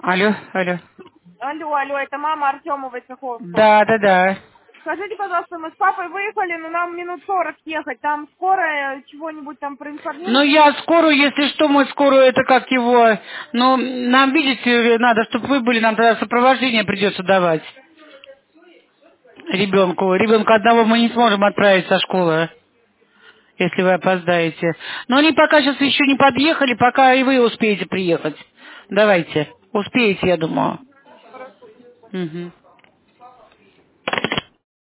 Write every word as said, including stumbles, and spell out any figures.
Алло, алло. Алло, алло, это мама Артема Войцеховского. Да, да, да. Скажите, пожалуйста, мы с папой выехали, но нам минут сорок ехать. Там скорая чего-нибудь там Ну, проинформирует? я скорую, если что, мы скорую, это как его... Ну, нам, видите, надо, чтобы вы были, нам тогда сопровождение придется давать ребенку. Ребенка одного мы не сможем отправить со школы, если вы опоздаете. Но они пока сейчас еще не подъехали, пока и вы успеете приехать. Давайте. Успеете, я думаю. Хорошо. Угу.